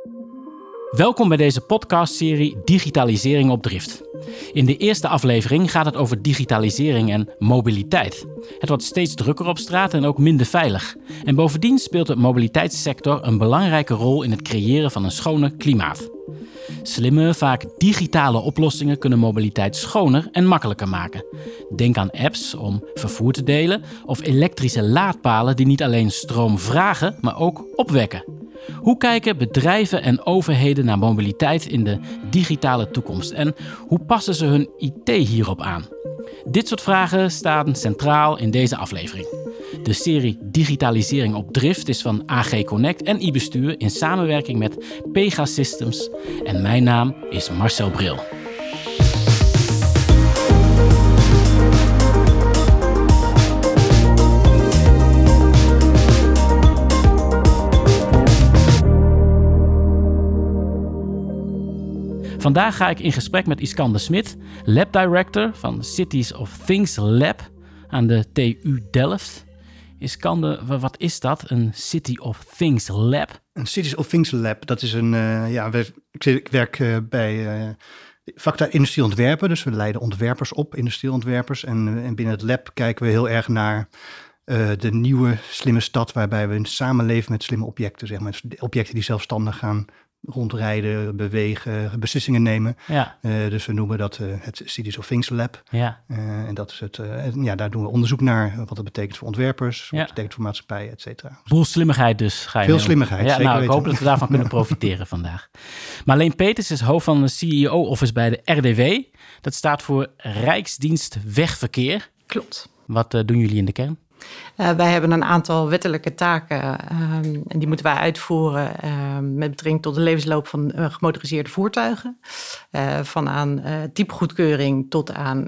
Welkom bij deze podcastserie Digitalisering op Drift. In de eerste aflevering gaat het over digitalisering en mobiliteit. Het wordt steeds drukker op straat en ook minder veilig. En bovendien speelt de mobiliteitssector een belangrijke rol in het creëren van een schoner klimaat. Slimme, vaak digitale oplossingen kunnen mobiliteit schoner en makkelijker maken. Denk aan apps om vervoer te delen of elektrische laadpalen die niet alleen stroom vragen, maar ook opwekken. Hoe kijken bedrijven en overheden naar mobiliteit in de digitale toekomst en hoe passen ze hun IT hierop aan? Dit soort vragen staan centraal in deze aflevering. De serie Digitalisering op Drift is van AG Connect en iBestuur in samenwerking met Pegasystems en mijn naam is Marcel Bril. Vandaag ga ik in gesprek met Iskander Smit, Lab Director van Cities of Things Lab aan de TU Delft. Iskander, wat is dat, een City of Things Lab? Een Cities of Things Lab, dat is ik werk bij Facta Industrieel Ontwerpen. Dus we leiden ontwerpers op, industrieel ontwerpers. En binnen het lab kijken we heel erg naar de nieuwe slimme stad waarbij we samenleven met slimme objecten. Zeg maar. Objecten die zelfstandig gaan rondrijden, bewegen, beslissingen nemen. Ja. Dus we noemen dat het Cities of Things Lab. Ja. En dat is het. Daar doen we onderzoek naar wat dat betekent voor ontwerpers, wat dat betekent voor maatschappij, et cetera. Boel slimmigheid dus. Ga je Veel slimmigheid. Ja, nou, ik hoop dat we daarvan kunnen profiteren vandaag. Marleen Peters is hoofd van de CEO-office bij de RDW. Dat staat voor Rijksdienst Wegverkeer. Klopt. Wat doen jullie in de kern? Wij hebben een aantal wettelijke taken en die moeten wij uitvoeren met betrekking tot de levensloop van gemotoriseerde voertuigen. Van aan typegoedkeuring tot aan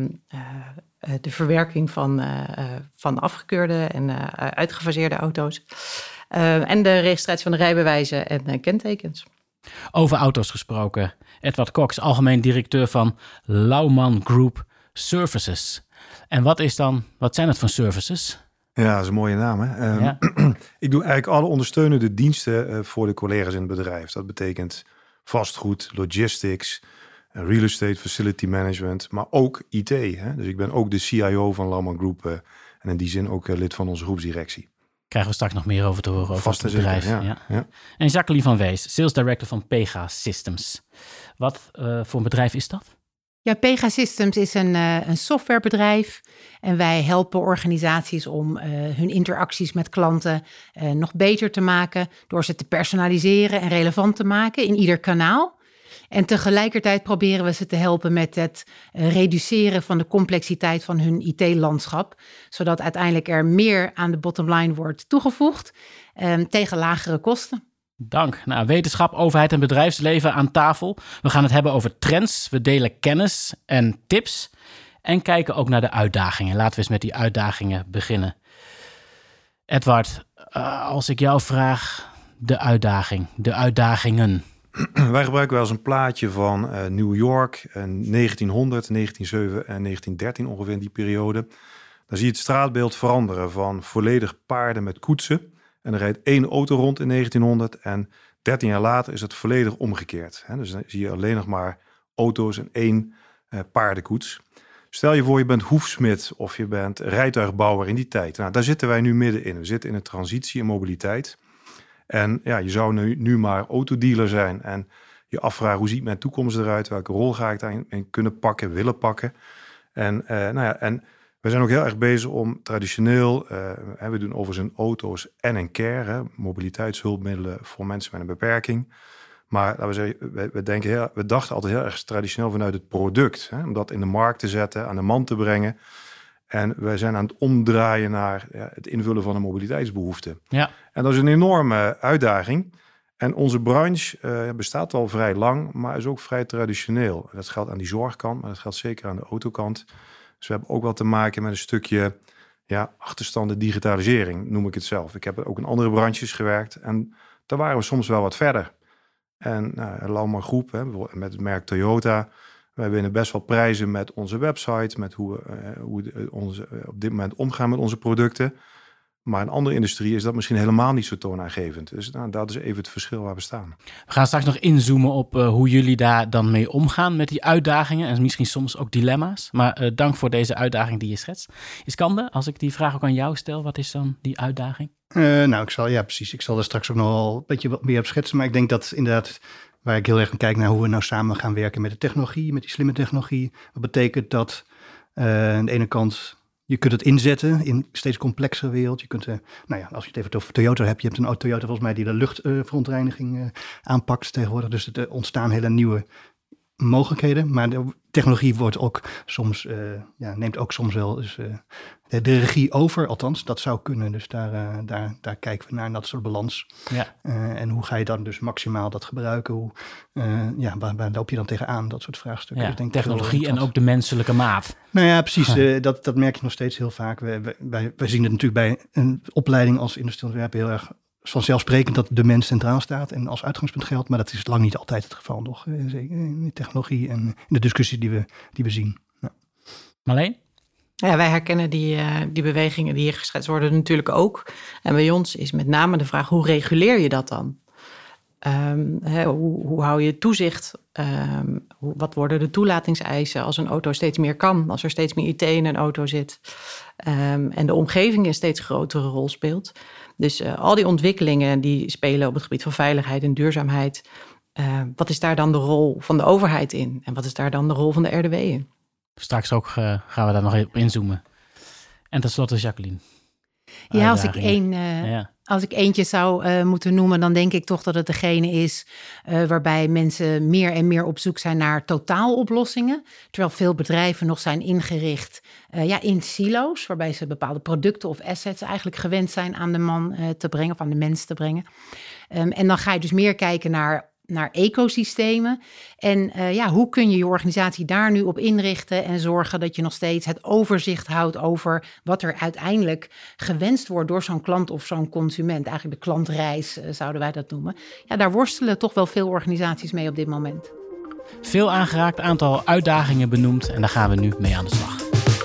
de verwerking van afgekeurde en uitgefaseerde auto's. En de registratie van de rijbewijzen en kentekens. Over auto's gesproken. Edward Cox, algemeen directeur van Lauman Group Services. En wat zijn het voor services? Ja, dat is een mooie naam. Hè? Ik doe eigenlijk alle ondersteunende diensten voor de collega's in het bedrijf. Dat betekent vastgoed, logistics, real estate, facility management, maar ook IT. Hè? Dus ik ben ook de CIO van Lauman Group en in die zin ook lid van onze groepsdirectie. Krijgen we straks nog meer over te horen over het bedrijf. Ja. En Jacqueline van Wees, Sales Director van Pegasystems. Wat voor een bedrijf is dat? Ja, Pegasystems is een softwarebedrijf en wij helpen organisaties om hun interacties met klanten nog beter te maken door ze te personaliseren en relevant te maken in ieder kanaal. En tegelijkertijd proberen we ze te helpen met het reduceren van de complexiteit van hun IT-landschap, zodat uiteindelijk er meer aan de bottomline wordt toegevoegd tegen lagere kosten. Dank. Nou, wetenschap, overheid en bedrijfsleven aan tafel. We gaan het hebben over trends. We delen kennis en tips. En kijken ook naar de uitdagingen. Laten we eens met die uitdagingen beginnen. Edward, als ik jou vraag, de uitdagingen. Wij gebruiken wel eens een plaatje van New York, 1900, 1907 en 1913 ongeveer in die periode. Dan zie je het straatbeeld veranderen van volledig paarden met koetsen. En er rijdt 1 auto rond in 1900 en 13 jaar later is het volledig omgekeerd. Dus dan zie je alleen nog maar auto's en 1 paardenkoets. Stel je voor je bent hoefsmid of je bent rijtuigbouwer in die tijd. Nou, daar zitten wij nu middenin. We zitten in een transitie in mobiliteit. En ja, je zou nu maar autodealer zijn en je afvragen hoe ziet mijn toekomst eruit? Welke rol ga ik daarin kunnen pakken, willen pakken? En we zijn ook heel erg bezig om traditioneel, we doen overigens in auto's en in care, mobiliteitshulpmiddelen voor mensen met een beperking. Maar laten we zeggen, we dachten altijd heel erg traditioneel vanuit het product, om dat in de markt te zetten, aan de man te brengen. En wij zijn aan het omdraaien naar het invullen van een mobiliteitsbehoefte. Ja. En dat is een enorme uitdaging. En onze branche bestaat al vrij lang, maar is ook vrij traditioneel. Dat geldt aan die zorgkant, maar dat geldt zeker aan de autokant. Dus we hebben ook wel te maken met een stukje achterstanden digitalisering, noem ik het zelf. Ik heb ook in andere branches gewerkt en daar waren we soms wel wat verder. En Lauman Groep, met het merk Toyota, wij winnen best wel prijzen met onze website, met hoe we op dit moment omgaan met onze producten. Maar in andere industrie is dat misschien helemaal niet zo toonaangevend. Dus dat is even het verschil waar we staan. We gaan straks nog inzoomen op hoe jullie daar dan mee omgaan met die uitdagingen en misschien soms ook dilemma's. Maar dank voor deze uitdaging die je schetst. Iskander, als ik die vraag ook aan jou stel, wat is dan die uitdaging? Ik zal er straks ook nog wel een beetje wat meer op schetsen. Maar ik denk dat inderdaad, waar ik heel erg aan kijk naar hoe we nou samen gaan werken met de technologie, met die slimme technologie. Dat betekent dat aan de ene kant, je kunt het inzetten in een steeds complexere wereld. Je kunt, als je het even over Toyota hebt, je hebt een Toyota volgens mij die de luchtverontreiniging aanpakt tegenwoordig. Dus er ontstaan hele nieuwe mogelijkheden. Maar de technologie wordt ook soms, neemt ook soms wel eens de regie over. Althans, dat zou kunnen. Dus daar kijken we naar dat soort balans. Ja. En hoe ga je dan dus maximaal dat gebruiken? Waar loop je dan tegenaan? Dat soort vraagstukken. Ja, Dus denk technologie en ook de menselijke maat. Nou ja, precies. Dat merk je nog steeds heel vaak. Wij zien het natuurlijk bij een opleiding als industrieel ontwerper heel erg vanzelfsprekend dat de mens centraal staat en als uitgangspunt geldt. Maar dat is lang niet altijd het geval nog. Zeker in de technologie en in de discussie die we zien. Ja. Marleen? Ja, wij herkennen die bewegingen die hier geschetst worden natuurlijk ook. En bij ons is met name de vraag, hoe reguleer je dat dan? Hoe hou je toezicht? Wat worden de toelatingseisen als een auto steeds meer kan? Als er steeds meer IT in een auto zit. En de omgeving een steeds grotere rol speelt. Dus al die ontwikkelingen die spelen op het gebied van veiligheid en duurzaamheid. Wat is daar dan de rol van de overheid in? En wat is daar dan de rol van de RDW in? Straks ook gaan we daar nog even op inzoomen. En tenslotte Jacqueline. Ja, als ik eentje zou moeten noemen, dan denk ik toch dat het degene is waarbij mensen meer en meer op zoek zijn naar totaaloplossingen. Terwijl veel bedrijven nog zijn ingericht in silo's, waarbij ze bepaalde producten of assets eigenlijk gewend zijn aan de man te brengen of aan de mens te brengen. En dan ga je dus meer kijken naar ecosystemen. En hoe kun je je organisatie daar nu op inrichten en zorgen dat je nog steeds het overzicht houdt over wat er uiteindelijk gewenst wordt door zo'n klant of zo'n consument. Eigenlijk de klantreis zouden wij dat noemen. Ja, daar worstelen toch wel veel organisaties mee op dit moment. Veel aangeraakt, aantal uitdagingen benoemd en daar gaan we nu mee aan de slag.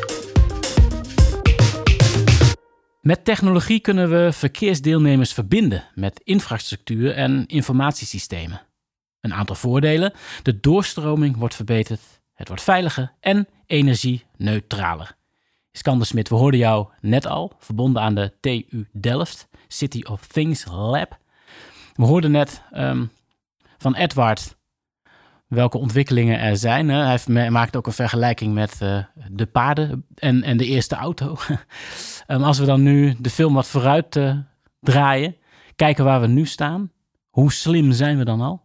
Met technologie kunnen we verkeersdeelnemers verbinden met infrastructuur en informatiesystemen. Een aantal voordelen: de doorstroming wordt verbeterd, het wordt veiliger en energie-neutraler. Iskander Smit, we hoorden jou net al, verbonden aan de TU Delft, City of Things Lab. We hoorden net van Edward welke ontwikkelingen er zijn. Hij maakt ook een vergelijking met de paarden en de eerste auto. Als we dan nu de film wat vooruit draaien, kijken waar we nu staan, hoe slim zijn we dan al?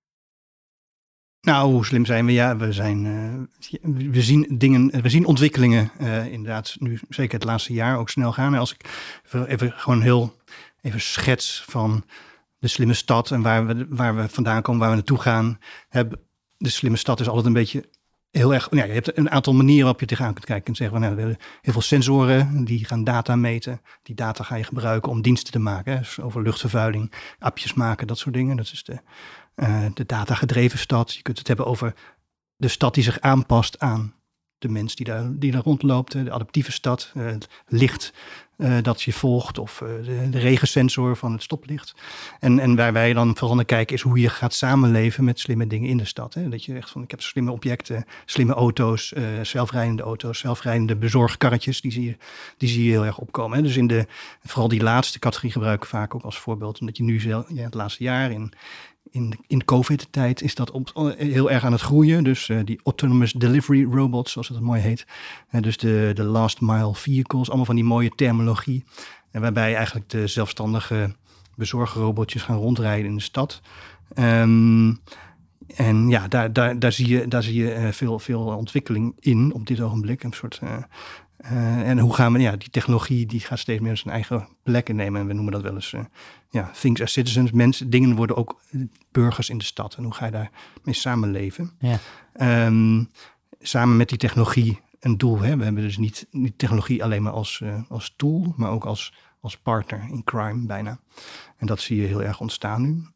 Nou, hoe slim zijn we? Ja, we zien ontwikkelingen inderdaad nu zeker het laatste jaar ook snel gaan. En als ik even schets van de slimme stad en waar we vandaan komen, waar we naartoe gaan. De slimme stad is altijd een beetje heel erg. Ja, je hebt een aantal manieren waarop je tegenaan kunt kijken. En zeggen we hebben heel veel sensoren die gaan data meten. Die data ga je gebruiken om diensten te maken. Hè. Dus over luchtvervuiling, appjes maken, dat soort dingen. Dat is de datagedreven stad. Je kunt het hebben over de stad die zich aanpast aan de mens die daar rondloopt. De adaptieve stad, het licht dat je volgt of de regensensor van het stoplicht. En waar wij dan vooral naar kijken is hoe je gaat samenleven met slimme dingen in de stad. Hè? Dat je echt ik heb slimme objecten, slimme auto's, zelfrijdende bezorgkarretjes, die zie je heel erg opkomen. Hè? Dus vooral die laatste categorie gebruiken we vaak ook als voorbeeld. Omdat je nu het laatste jaar in COVID-tijd is dat heel erg aan het groeien. Dus die autonomous delivery robots, zoals het mooi heet. Dus de last mile vehicles, allemaal van die mooie terminologie. En waarbij eigenlijk de zelfstandige bezorgrobotjes gaan rondrijden in de stad. En ja, daar zie je veel ontwikkeling in op dit ogenblik. Een soort... en hoe gaan we, die technologie die gaat steeds meer zijn eigen plek innemen. En we noemen dat wel eens things as citizens. Dingen worden ook burgers in de stad. En hoe ga je daarmee samenleven? Ja. Samen met die technologie een doel. Hè? We hebben dus niet technologie alleen maar als tool, maar ook als partner in crime bijna. En dat zie je heel erg ontstaan nu.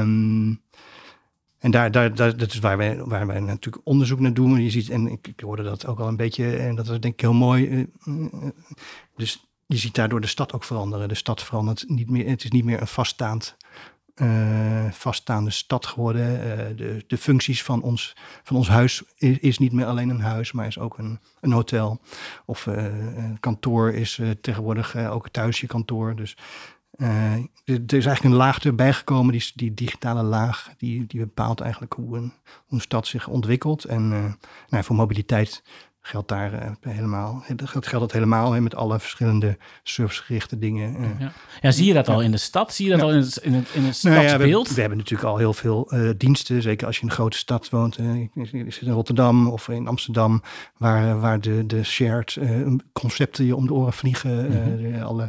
En dat is waar wij natuurlijk onderzoek naar doen. Je ziet, en ik hoorde dat ook al een beetje, en dat was denk ik heel mooi. Dus je ziet daardoor de stad ook veranderen. De stad verandert niet meer. Het is niet meer een vaststaande stad geworden. De functies van ons huis is niet meer alleen een huis, maar is ook een hotel. Of kantoor is tegenwoordig ook thuis je kantoor. Dus er is eigenlijk een laag erbij gekomen, die digitale laag, die bepaalt eigenlijk hoe een stad zich ontwikkelt. En voor mobiliteit geldt daar geldt dat helemaal met alle verschillende servicegerichte dingen. Zie je dat al in de stad? Zie je dat al in het stadsbeeld? We hebben natuurlijk al heel veel diensten, zeker als je in een grote stad woont. Ik zit in Rotterdam of in Amsterdam, waar de shared concepten je om de oren vliegen. Alle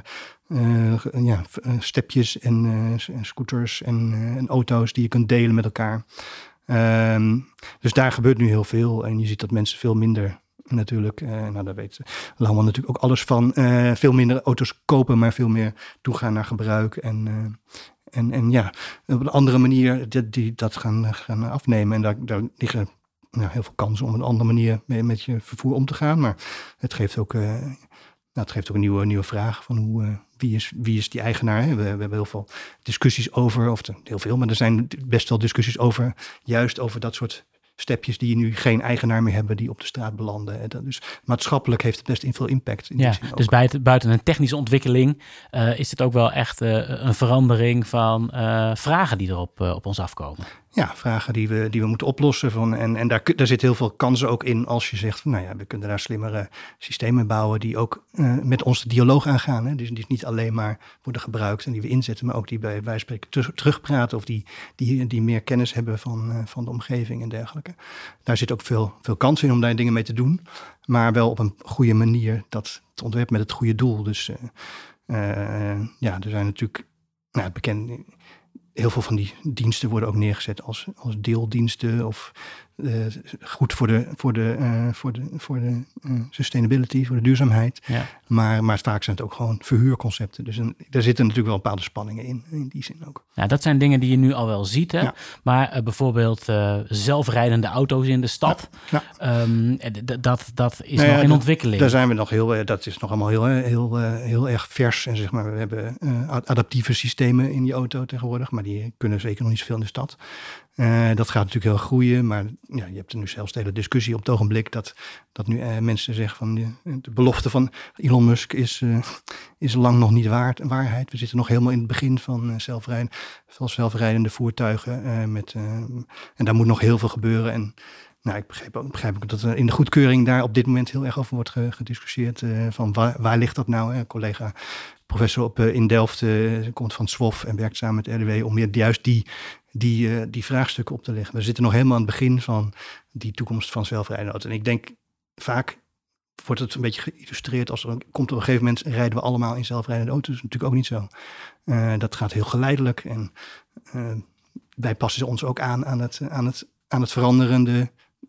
stepjes en scooters en auto's die je kunt delen met elkaar. Dus daar gebeurt nu heel veel en je ziet dat mensen veel minder natuurlijk, daar weet Lauwman natuurlijk ook alles van. Veel minder auto's kopen, maar veel meer toegaan naar gebruik. En op een andere manier dat gaan afnemen. En daar liggen heel veel kansen om op een andere manier met je vervoer om te gaan. Maar het geeft ook een nieuwe vraag van wie is die eigenaar. We hebben heel veel discussies over, heel veel, maar er zijn best wel discussies over, juist over dat soort stepjes die nu geen eigenaar meer hebben, die op de straat belanden. Dus maatschappelijk heeft het best veel impact. In die zin ook. Dus buiten een technische ontwikkeling is het ook wel echt een verandering van vragen die er op ons afkomen. Ja, vragen die we moeten oplossen. En daar zit heel veel kansen ook in als je zegt, we kunnen daar slimmere systemen bouwen die ook met ons de dialoog aangaan. Hè? Dus die niet alleen maar worden gebruikt en die we inzetten, maar ook die bij wijze van spreken terugpraten of die meer kennis hebben van de omgeving en dergelijke. Daar zit ook veel kansen in om daar dingen mee te doen, maar wel op een goede manier het ontwerp met het goede doel. Dus er zijn natuurlijk bekend. Heel veel van die diensten worden ook neergezet als deeldiensten of goed voor de sustainability, voor de duurzaamheid. Ja. Maar vaak zijn het ook gewoon verhuurconcepten. Dus daar zitten natuurlijk wel bepaalde spanningen in die zin ook. Ja, dat zijn dingen die je nu al wel ziet. Hè? Ja. Maar bijvoorbeeld zelfrijdende auto's in de stad. Ja. Dat is nog in ontwikkeling. Daar zijn we nog dat is nog allemaal heel erg vers. En zeg maar, we hebben adaptieve systemen in die auto tegenwoordig, maar die kunnen zeker nog niet zoveel in de stad. Dat gaat natuurlijk heel groeien, maar je hebt er nu zelfs de hele discussie op het ogenblik dat nu mensen zeggen van de belofte van Elon Musk is lang nog niet waarheid. We zitten nog helemaal in het begin van zelfrijdende voertuigen en daar moet nog heel veel gebeuren. En ik begrijp ook dat er in de goedkeuring daar op dit moment heel erg over wordt gediscussieerd. Van waar ligt dat nou? Een collega professor in Delft komt van SWOF en werkt samen met RDW om juist die vraagstukken op te leggen. We zitten nog helemaal aan het begin van die toekomst van zelfrijdende auto's. En ik denk vaak wordt het een beetje geïllustreerd als er komt op een gegeven moment rijden we allemaal in zelfrijdende auto's. Dat is natuurlijk ook niet zo. Dat gaat heel geleidelijk en wij passen ons ook aan het veranderende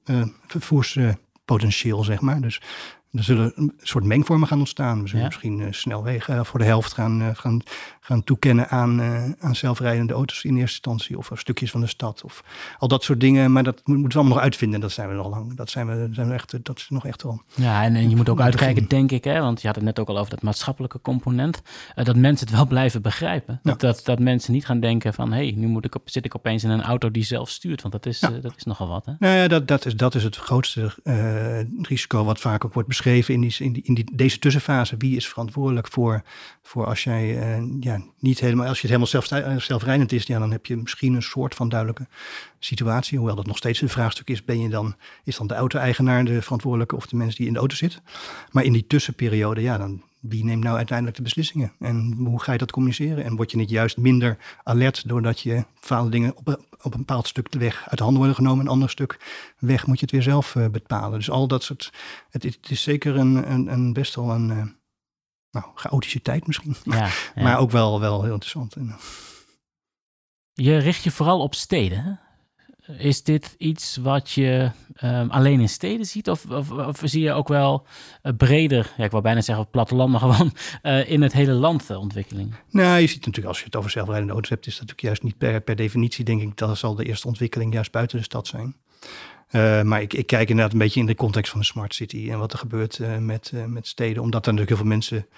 vervoerspotentieel, zeg maar. Dus er zullen een soort mengvormen gaan ontstaan. We zullen misschien snelwegen voor de helft gaan toekennen aan zelfrijdende auto's in eerste instantie. Of stukjes van de stad. Of al dat soort dingen. Maar dat moeten we allemaal nog uitvinden. Dat zijn we nog lang. Dat is nog echt wel. Ja, en je moet ook uitkijken, denk ik. Hè, want je had het net ook al over dat maatschappelijke component. Dat mensen het wel blijven begrijpen. Ja. Dat mensen niet gaan denken van nu zit ik opeens in een auto die zelf stuurt. Want dat is nogal wat. Hè? Nou ja, dat is het grootste risico wat vaak ook wordt beschreven in deze tussenfase. Wie is verantwoordelijk voor als jij niet helemaal, als je het helemaal zelfrijdend is, dan heb je misschien een soort van duidelijke situatie. Hoewel dat nog steeds een vraagstuk is, is dan de auto-eigenaar de verantwoordelijke of de mens die in de auto zit. Maar in die tussenperiode, dan wie neemt nou uiteindelijk de beslissingen? En hoe ga je dat communiceren? En word je niet juist minder alert doordat je bepaalde dingen op een bepaald stuk de weg uit de handen worden genomen, een ander stuk weg moet je het weer zelf bepalen. Dus al dat soort, het is zeker een best wel een chaotische tijd misschien. Ja. Maar ook wel heel interessant. Je richt je vooral op steden, hè? Is dit iets wat je alleen in steden ziet? Of zie je ook wel breder, ik wou bijna zeggen op het platteland, maar gewoon in het hele land ontwikkeling? Nou, je ziet natuurlijk, als je het over zelfrijdende auto's hebt, is dat natuurlijk juist niet per definitie, denk ik, dat zal de eerste ontwikkeling juist buiten de stad zijn. Maar ik kijk inderdaad een beetje in de context van de smart city en wat er gebeurt met steden. Omdat er natuurlijk heel veel mensen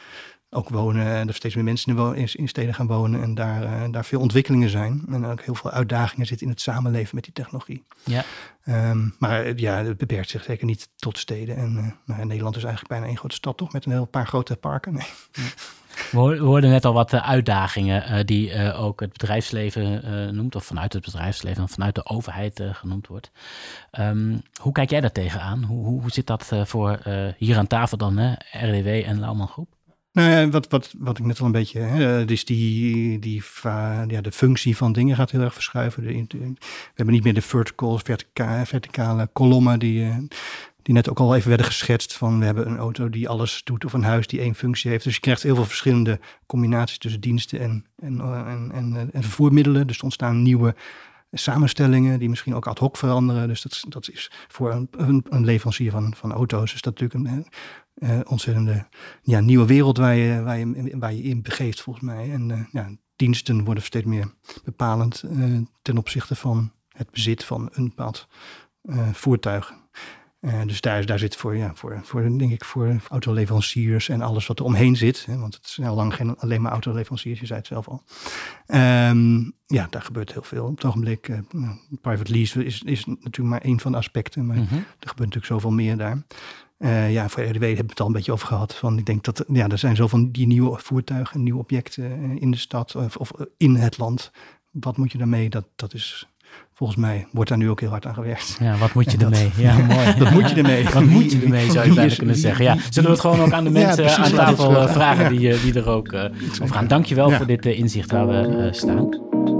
ook wonen en er steeds meer mensen in steden gaan wonen en daar veel ontwikkelingen zijn. En ook heel veel uitdagingen zitten in het samenleven met die technologie. Ja. Maar het beperkt zich zeker niet tot steden. En Nederland is eigenlijk bijna één grote stad, toch? Met een heel paar grote parken. Nee. Ja. We hoorden net al wat uitdagingen die ook het bedrijfsleven noemt, of vanuit het bedrijfsleven of vanuit de overheid genoemd wordt. Hoe kijk jij daar tegenaan? Hoe zit dat voor hier aan tafel dan, RDW en Lauwman Groep? Nou ja, wat ik net al een beetje... dus de functie van dingen gaat heel erg verschuiven. We hebben niet meer de verticale kolommen die net ook al even werden geschetst. Van we hebben een auto die alles doet of een huis die één functie heeft. Dus je krijgt heel veel verschillende combinaties tussen diensten en vervoermiddelen. Dus er ontstaan nieuwe samenstellingen die misschien ook ad hoc veranderen. Dus dat is voor een leverancier van auto's is dat natuurlijk een ontzettende nieuwe wereld waar je in begeeft volgens mij. En diensten worden steeds meer bepalend ten opzichte van het bezit van een bepaald voertuig. Dus daar zit voor autoleveranciers en alles wat er omheen zit. Hè, want het is al lang geen alleen maar autoleveranciers, je zei het zelf al. Daar gebeurt heel veel. Op het ogenblik, private lease is natuurlijk maar één van de aspecten. Maar er gebeurt natuurlijk zoveel meer daar. Voor RDW hebben we het al een beetje over gehad. Ik denk dat er zijn zoveel die nieuwe voertuigen, nieuwe objecten in de stad of in het land. Wat moet je daarmee? Dat is... Volgens mij wordt daar nu ook heel hard aan gewerkt. Ja, wat moet je ermee? Ja, mooi. Wat moet je ermee? Wat moet je ermee, zou je bijna kunnen zeggen. Ja, zullen we het gewoon ook aan de mensen aan tafel vragen die er ook over gaan. Dankjewel voor dit inzicht waar we staan.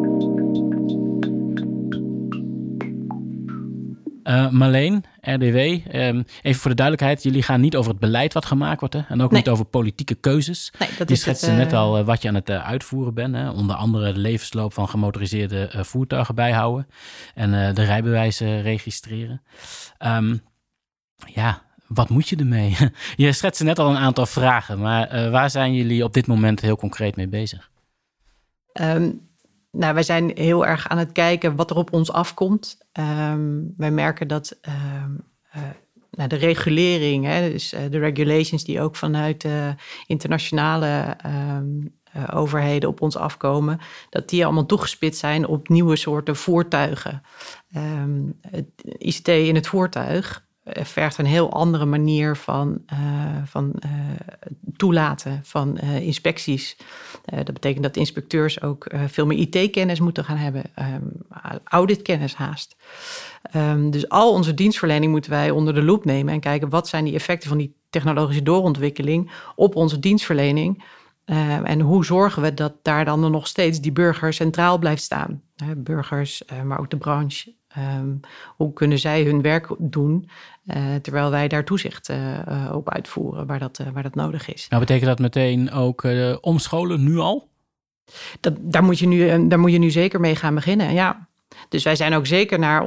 Marleen, RDW, even voor de duidelijkheid. Jullie gaan niet over het beleid wat gemaakt wordt. Hè? En ook niet over politieke keuzes. Nee, dat je is schetste net al wat je aan het uitvoeren bent. Hè? Onder andere de levensloop van gemotoriseerde voertuigen bijhouden. En de rijbewijzen registreren. Wat moet je ermee? Je schetste net al een aantal vragen. Maar waar zijn jullie op dit moment heel concreet mee bezig? Wij zijn heel erg aan het kijken wat er op ons afkomt. Wij merken dat de regulering, dus de regulations die ook vanuit internationale overheden op ons afkomen, dat die allemaal toegespitst zijn op nieuwe soorten voertuigen. Het ICT in het voertuig vergt een heel andere manier van toelaten van inspecties. Dat betekent dat inspecteurs ook veel meer IT-kennis moeten gaan hebben. Auditkennis haast. Dus al onze dienstverlening moeten wij onder de loep nemen en kijken wat zijn die effecten van die technologische doorontwikkeling op onze dienstverlening. En hoe zorgen we dat daar dan nog steeds die burger centraal blijft staan? Burgers, maar ook de branche. Hoe kunnen zij hun werk doen terwijl wij daar toezicht op uitvoeren waar dat nodig is? Nou, betekent dat meteen ook omscholen nu al? Daar moet je nu zeker mee gaan beginnen, ja. Dus wij zijn ook zeker naar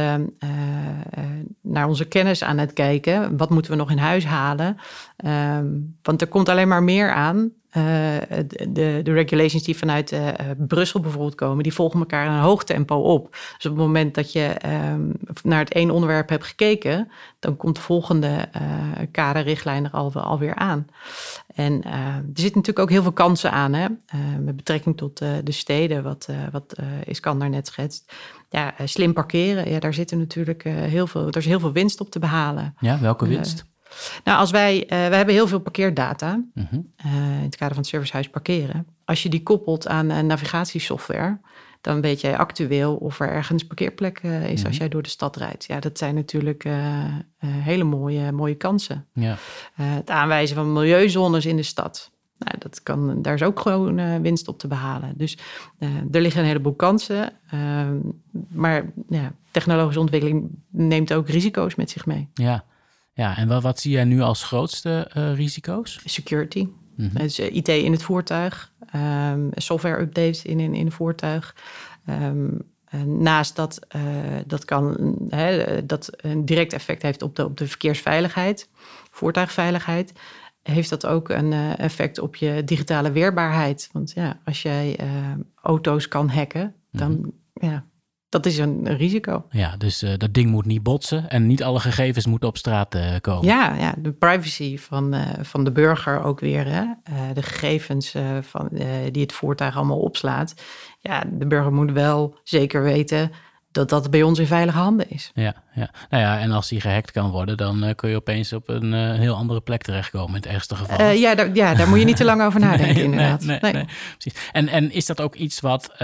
onze kennis aan het kijken. Wat moeten we nog in huis halen? Want er komt alleen maar meer aan. De regulations die vanuit Brussel bijvoorbeeld komen, die volgen elkaar in een hoog tempo op. Dus op het moment dat je naar het één onderwerp hebt gekeken, dan komt de volgende kaderrichtlijn er alweer aan. En er zitten natuurlijk ook heel veel kansen aan, hè? Met betrekking tot de steden, wat Iskander net schetst. Ja, slim parkeren, daar zitten natuurlijk er is heel veel winst op te behalen. Ja, welke winst? Als wij hebben heel veel parkeerdata in het kader van het servicehuis parkeren. Als je die koppelt aan navigatiesoftware, dan weet jij actueel of er ergens parkeerplek is als jij door de stad rijdt. Ja, dat zijn natuurlijk hele mooie kansen. Ja. Het aanwijzen van milieuzones in de stad. Daar is ook gewoon winst op te behalen. Dus er liggen een heleboel kansen. Maar technologische ontwikkeling neemt ook risico's met zich mee. Ja, en wat zie jij nu als grootste risico's? Security. Dus IT in het voertuig. Software-updates in een voertuig. Naast dat een direct effect heeft op de verkeersveiligheid, voertuigveiligheid, heeft dat ook een effect op je digitale weerbaarheid. Want als jij auto's kan hacken, dan Dat is een risico. Ja, dus dat ding moet niet botsen en niet alle gegevens moeten op straat komen. Ja, de privacy van de burger ook weer. Hè? De gegevens die het voertuig allemaal opslaat. Ja, de burger moet wel zeker weten dat bij ons in veilige handen is. Ja. Nou ja, en als die gehackt kan worden, dan kun je opeens op een heel andere plek terechtkomen in het ergste geval. Daar moet je niet te lang over nadenken, inderdaad. Nee, precies. En is dat ook iets wat...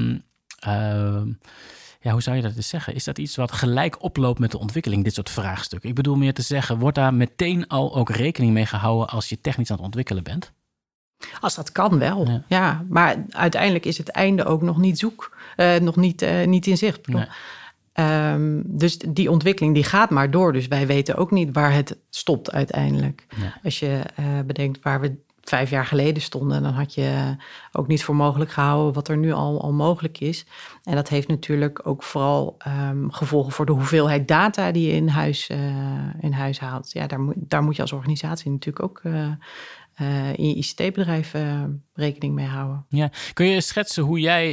hoe zou je dat eens zeggen? Is dat iets wat gelijk oploopt met de ontwikkeling, dit soort vraagstukken? Ik bedoel meer te zeggen, wordt daar meteen al ook rekening mee gehouden als je technisch aan het ontwikkelen bent? Als dat kan wel, ja. Maar uiteindelijk is het einde ook nog niet niet in zicht. Nee. Dus die ontwikkeling die gaat maar door. Dus wij weten ook niet waar het stopt uiteindelijk. Nee. Als je bedenkt waar we 5 jaar geleden stonden, dan had je ook niet voor mogelijk gehouden wat er nu al mogelijk is. En dat heeft natuurlijk ook vooral gevolgen voor de hoeveelheid data die je in huis haalt. Ja, daar moet je als organisatie natuurlijk ook in je ICT-bedrijf rekening mee houden. Ja, kun je schetsen hoe jij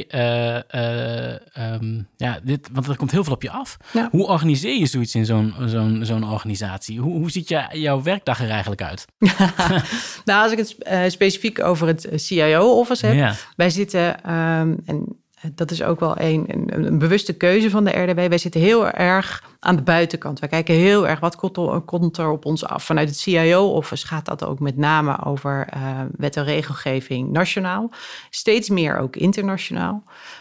want er komt heel veel op je af. Ja. Hoe organiseer je zoiets in zo'n organisatie? Hoe ziet jouw werkdag er eigenlijk uit? Nou, als ik het specifiek over het CIO-office heb. Ja. Wij zitten, en dat is ook wel een bewuste keuze van de RDW. Wij zitten heel erg aan de buitenkant. Wij kijken heel erg wat komt er op ons af. Vanuit het CIO-office gaat dat ook met name over wet en regelgeving nationaal. Steeds meer ook internationaal.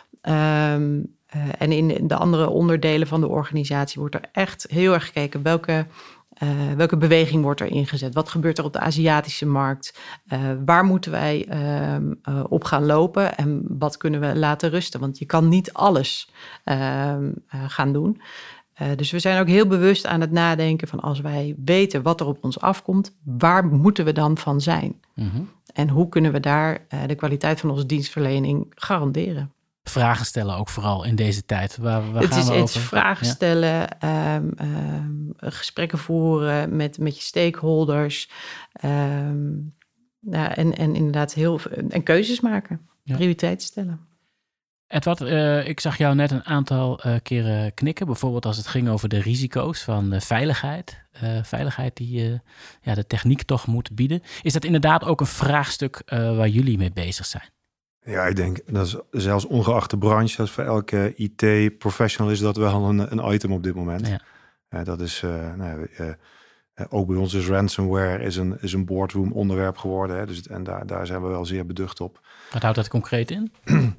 En in de andere onderdelen van de organisatie wordt er echt heel erg gekeken welke beweging wordt er ingezet? Wat gebeurt er op de Aziatische markt? Waar moeten wij op gaan lopen? En wat kunnen we laten rusten? Want je kan niet alles gaan doen. Dus we zijn ook heel bewust aan het nadenken van als wij weten wat er op ons afkomt, waar moeten we dan van zijn? Mm-hmm. En hoe kunnen we daar de kwaliteit van onze dienstverlening garanderen? Vragen stellen ook vooral in deze tijd. Het is vragen stellen, gesprekken voeren met je stakeholders. En inderdaad en keuzes maken, prioriteiten stellen. Edward, ik zag jou net een aantal keren knikken. Bijvoorbeeld als het ging over de risico's van de veiligheid. Veiligheid die de techniek toch moet bieden. Is dat inderdaad ook een vraagstuk waar jullie mee bezig zijn? Ja, ik denk dat is zelfs ongeacht de branche, dat voor elke IT-professional is dat wel een item op dit moment. Ja. Dat is, ook bij ons is ransomware is een boardroom onderwerp geworden. Hè, dus, en daar zijn we wel zeer beducht op. Wat houdt dat concreet in?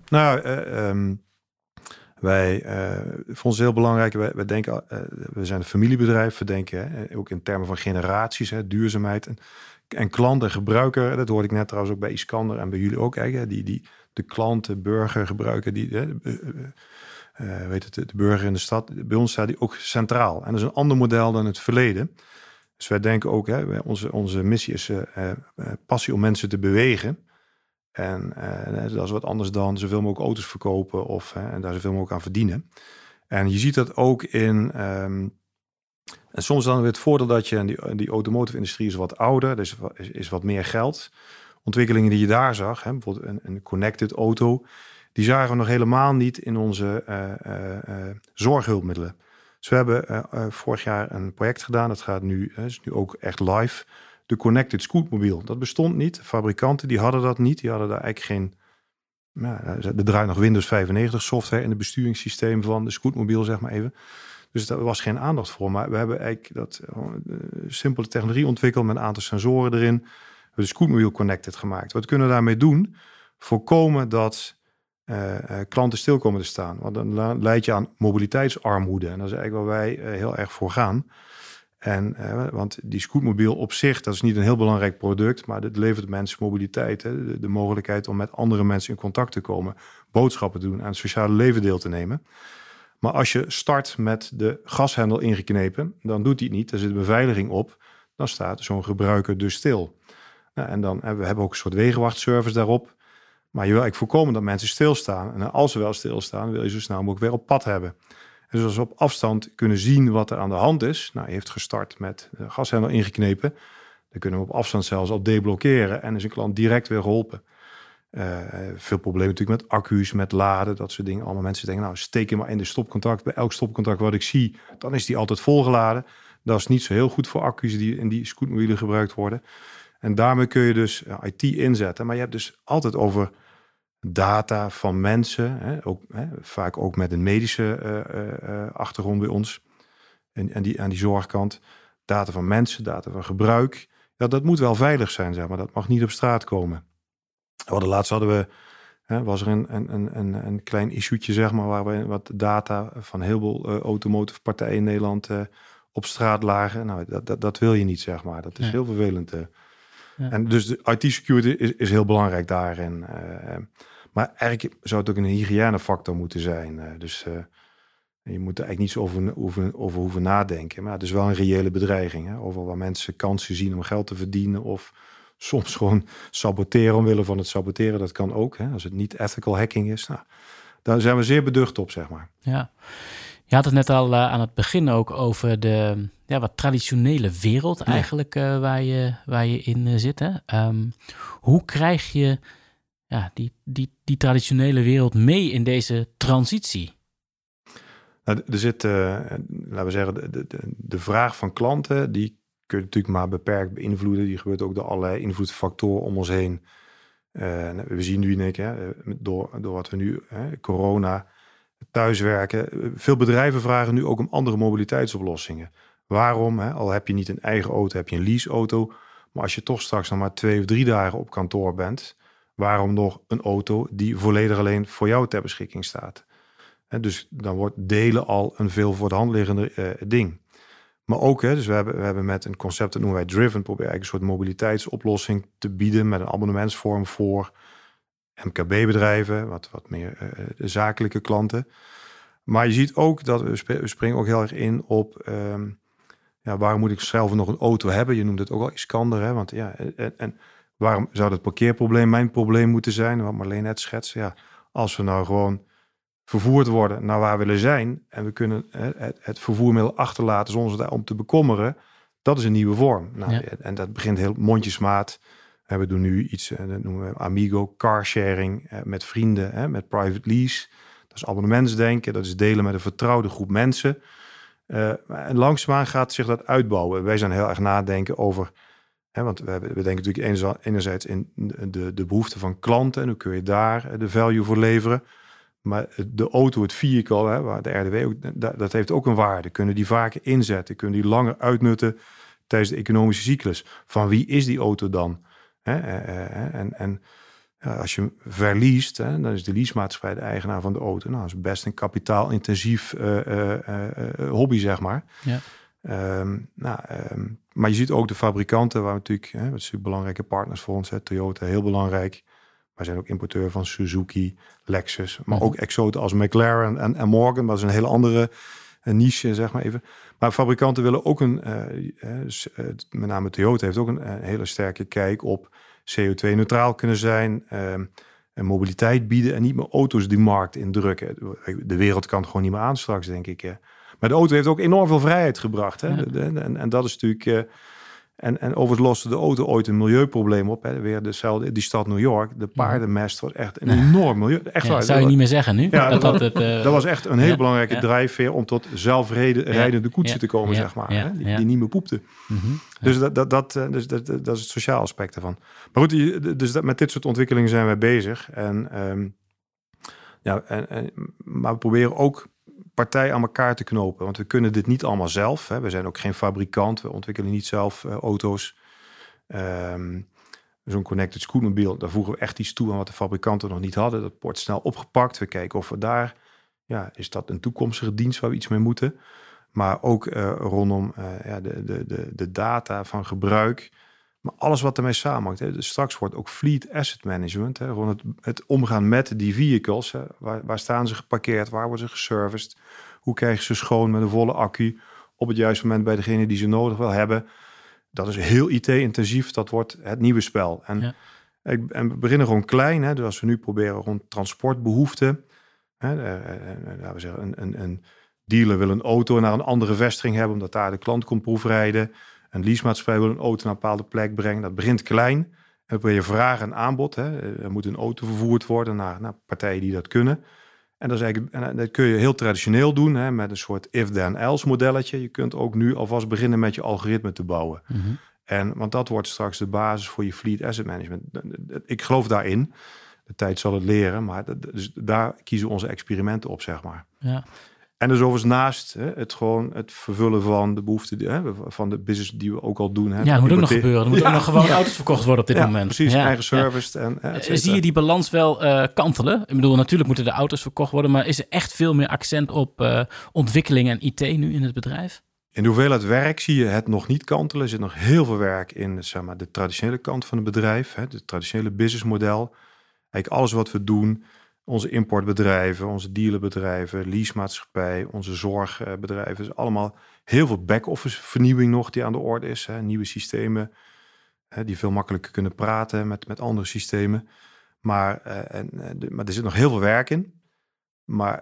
Wij voor ons heel belangrijk, wij denken, we zijn een familiebedrijf, we denken ook in termen van generaties, duurzaamheid en klant en gebruiker. Dat hoorde ik net trouwens ook bij Iskander en bij jullie ook. De klant, de burger, gebruiker, de burger in de stad. Bij ons staat die ook centraal. En dat is een ander model dan het verleden. Dus wij denken ook, onze missie is passie om mensen te bewegen. En dat is wat anders dan zoveel mogelijk auto's verkopen en daar zoveel mogelijk aan verdienen. En je ziet dat ook in... en soms dan weer het voordeel dat je... Die automotive industrie is wat ouder, dus is wat meer geld. Ontwikkelingen die je daar zag, bijvoorbeeld een connected auto... die zagen we nog helemaal niet in onze zorghulpmiddelen. Dus we hebben vorig jaar een project gedaan. Dat gaat is nu ook echt live. De connected scootmobiel. Dat bestond niet. Fabrikanten die hadden dat niet. Die hadden daar eigenlijk geen... er draait nog Windows 95 software in het besturingssysteem van de scootmobiel, zeg maar even. Dus daar was geen aandacht voor. Maar we hebben eigenlijk dat simpele technologie ontwikkeld met een aantal sensoren erin. We hebben de scootmobiel connected gemaakt. Wat kunnen we daarmee doen? Voorkomen dat klanten stil komen te staan. Want dan leid je aan mobiliteitsarmoede. En dat is eigenlijk waar wij heel erg voor gaan. Want die scootmobiel op zich, dat is niet een heel belangrijk product, maar het levert mensen mobiliteit. De mogelijkheid om met andere mensen in contact te komen, boodschappen te doen, aan het sociale leven deel te nemen. Maar als je start met de gashendel ingeknepen, dan doet hij het niet. Er zit beveiliging op. Dan staat zo'n gebruiker dus stil. En dan we hebben ook een soort wegenwachtservice daarop. Maar je wil eigenlijk voorkomen dat mensen stilstaan. En als ze wel stilstaan, wil je zo snel mogelijk weer op pad hebben. Dus als we op afstand kunnen zien wat er aan de hand is. Nou, je heeft gestart met de gashendel ingeknepen. Dan kunnen we op afstand zelfs al deblokkeren. En is een klant direct weer geholpen. Veel problemen natuurlijk met accu's, met laden, dat soort dingen. Allemaal mensen denken, nou, steek hem maar in de stopcontact. Bij elk stopcontact wat ik zie, dan is die altijd volgeladen. Dat is niet zo heel goed voor accu's die in die scootmobielen gebruikt worden. En daarmee kun je dus IT inzetten. Maar je hebt dus altijd over data van mensen. Vaak ook met een medische achtergrond bij ons. En die aan die zorgkant. Data van mensen, data van gebruik. Ja, dat moet wel veilig zijn, zeg maar. Dat mag niet op straat komen. Laatst was er een klein issuetje, zeg maar, waarbij wat data van heel veel automotive partijen in Nederland op straat lagen. Nou, dat wil je niet, zeg maar. Dat is heel vervelend. Ja. En dus de IT-security is heel belangrijk daarin. Maar eigenlijk zou het ook een hygiënefactor moeten zijn. Dus je moet er eigenlijk niet zo over hoeven nadenken. Maar het is wel een reële bedreiging. Hè? Overal waar mensen kansen zien om geld te verdienen of soms gewoon saboteren omwille van het saboteren. Dat kan ook. Hè? Als het niet ethical hacking is. Nou, daar zijn we zeer beducht op, zeg maar. Ja. Je had het net al aan het begin ook over de wat traditionele wereld eigenlijk waar je in zit. Hè? Hoe krijg je die traditionele wereld mee in deze transitie? Nou, er zit, laten we zeggen, de vraag van klanten, die kun je natuurlijk maar beperkt beïnvloeden. Die gebeurt ook door allerlei invloedfactoren om ons heen. We zien nu, denk ik, door wat we nu, corona, thuiswerken. Veel bedrijven vragen nu ook om andere mobiliteitsoplossingen. Waarom? Al heb je niet een eigen auto, heb je een leaseauto. Maar als je toch straks nog maar 2 of 3 dagen op kantoor bent, waarom nog een auto die volledig alleen voor jou ter beschikking staat? Dus dan wordt delen al een veel voor de hand liggende ding. Maar ook, dus we hebben met een concept dat noemen wij Driven, proberen eigenlijk een soort mobiliteitsoplossing te bieden met een abonnementsvorm voor MKB-bedrijven, wat meer zakelijke klanten. Maar je ziet ook dat we springen ook heel erg in op waarom moet ik zelf nog een auto hebben? Je noemt het ook al Iskander, hè? Want en waarom zou dat parkeerprobleem mijn probleem moeten zijn? Wat Marleen net schetst. Ja, als we nou gewoon vervoerd worden naar waar we willen zijn en we kunnen het vervoermiddel achterlaten zonder daarom te bekommeren, dat is een nieuwe vorm. Nou, en dat begint heel mondjesmaat. We doen nu iets, dat noemen we Amigo, carsharing met vrienden, met private lease. Dat is abonnementsdenken, dat is delen met een vertrouwde groep mensen. En langzaamaan gaat zich dat uitbouwen. Wij zijn heel erg nadenken over, want we denken natuurlijk enerzijds in de behoeften van klanten en hoe kun je daar de value voor leveren. Maar de auto, het vehicle, waar de RDW ook, dat heeft ook een waarde. Kunnen die vaker inzetten, kunnen die langer uitnutten tijdens de economische cyclus. Van wie is die auto dan? Als je hem verliest, dan is de leasemaatschappij de eigenaar van de auto. Nou, dat is best een kapitaalintensief hobby, zeg maar. Ja. Maar je ziet ook de fabrikanten, waar we natuurlijk, wat is natuurlijk belangrijke partners voor ons, Toyota, heel belangrijk. Wij zijn ook importeur van Suzuki, Lexus, maar ook exoten als McLaren en Morgan. Maar dat is een hele andere niche, zeg maar even. Maar fabrikanten willen ook met name Toyota heeft ook een hele sterke kijk op CO2-neutraal kunnen zijn, en mobiliteit bieden en niet meer auto's die markt indrukken. De wereld kan gewoon niet meer aan straks, denk ik. Maar de auto heeft ook enorm veel vrijheid gebracht. Hè? Ja. En dat is natuurlijk. En overigens loste de auto ooit een milieuprobleem op. Hè? Weer dezelfde, die stad New York. De paardenmest was echt een enorm milieu. Echt waar. Zou je niet meer zeggen nu? Ja, dat was echt een heel belangrijke drijfveer om tot zelfrijdende koetsen te komen, zeg maar. Hè? Die niet meer poepten. Mm-hmm. Dus dat is het sociaal aspect ervan. Maar goed, dus met dit soort ontwikkelingen zijn wij bezig. Maar we proberen ook partijen aan elkaar te knopen. Want we kunnen dit niet allemaal zelf. Hè. We zijn ook geen fabrikant. We ontwikkelen niet zelf auto's. Zo'n connected scootmobiel, daar voegen we echt iets toe aan wat de fabrikanten nog niet hadden. Dat wordt snel opgepakt. We kijken of we daar, is dat een toekomstige dienst waar we iets mee moeten. Maar ook rondom de data van gebruik. Maar alles wat ermee samenhangt. Hè. Dus straks wordt ook fleet asset management. Hè, rond het omgaan met die vehicles. Hè. Waar staan ze geparkeerd? Waar worden ze geserviced? Hoe krijgen ze schoon met een volle accu op het juiste moment bij degene die ze nodig wel hebben? Dat is heel IT-intensief. Dat wordt het nieuwe spel. En we beginnen gewoon klein. Hè. Dus als we nu proberen rond transportbehoeften. Laten we zeggen, een dealer wil een auto naar een andere vestiging hebben, omdat daar de klant komt proefrijden. Een leasemaatschappij wil een auto naar een bepaalde plek brengen. Dat begint klein. Dan heb je vraag en aanbod. Hè. Er moet een auto vervoerd worden naar partijen die dat kunnen. En dat kun je heel traditioneel doen, hè, met een soort if-then-else modelletje. Je kunt ook nu alvast beginnen met je algoritme te bouwen. Want dat wordt straks de basis voor je fleet asset management. Ik geloof daarin. De tijd zal het leren, maar dus daar kiezen we onze experimenten op, zeg maar. Ja. En dus overigens naast het vervullen van de behoeften van de business die we ook al doen. Hè, dat moet ook nog gebeuren. Er moeten ook nog gewoon auto's verkocht worden op dit moment. Precies, eigen serviced. Zie je die balans wel kantelen? Ik bedoel, natuurlijk moeten de auto's verkocht worden, maar is er echt veel meer accent op ontwikkeling en IT nu in het bedrijf? In de hoeveelheid werk zie je het nog niet kantelen. Er zit nog heel veel werk in, zeg maar, de traditionele kant van het bedrijf. Het traditionele businessmodel. Eigenlijk alles wat we doen, onze importbedrijven, onze dealerbedrijven, leasemaatschappij, onze zorgbedrijven. Dus allemaal heel veel back-office vernieuwing nog die aan de orde is. Hè. Nieuwe systemen die veel makkelijker kunnen praten met andere systemen. Maar er zit nog heel veel werk in. Maar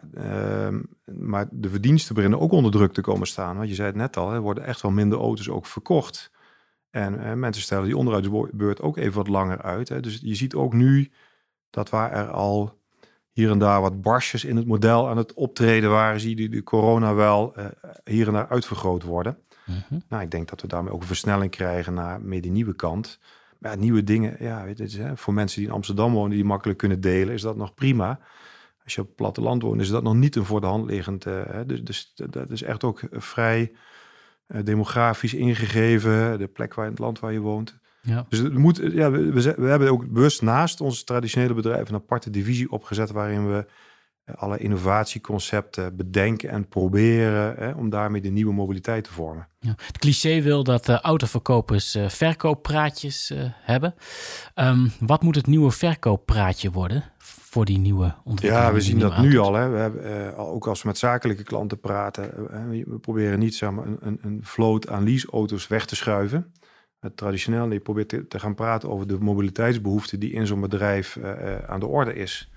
de verdiensten beginnen ook onder druk te komen staan. Want je zei het net al, er worden echt wel minder auto's ook verkocht. En mensen stellen die onderhoudsbeurt ook even wat langer uit. Hè. Dus je ziet ook nu dat waar er al hier en daar wat barstjes in het model aan het optreden waren, zie je de corona wel hier en daar uitvergroot worden. Nou, ik denk dat we daarmee ook een versnelling krijgen naar meer die nieuwe kant. Maar ja, nieuwe dingen, voor mensen die in Amsterdam wonen, die makkelijk kunnen delen, is dat nog prima. Als je op het platteland woont, is dat nog niet een voor de hand liggend. Dus dat is echt ook vrij demografisch ingegeven, de plek waar in het land waar je woont. Ja. Dus we hebben ook bewust naast onze traditionele bedrijven een aparte divisie opgezet waarin we alle innovatieconcepten bedenken en proberen om daarmee de nieuwe mobiliteit te vormen. Ja. Het cliché wil dat autoverkopers verkooppraatjes hebben. Wat moet het nieuwe verkooppraatje worden voor die nieuwe ontwikkeling? Ja, we zien dat nu al. Hè. We hebben, ook als we met zakelijke klanten praten, we proberen niet zeg maar, een vloot aan leaseauto's weg te schuiven. Traditioneel, je probeert te gaan praten over de mobiliteitsbehoefte die in zo'n bedrijf aan de orde is.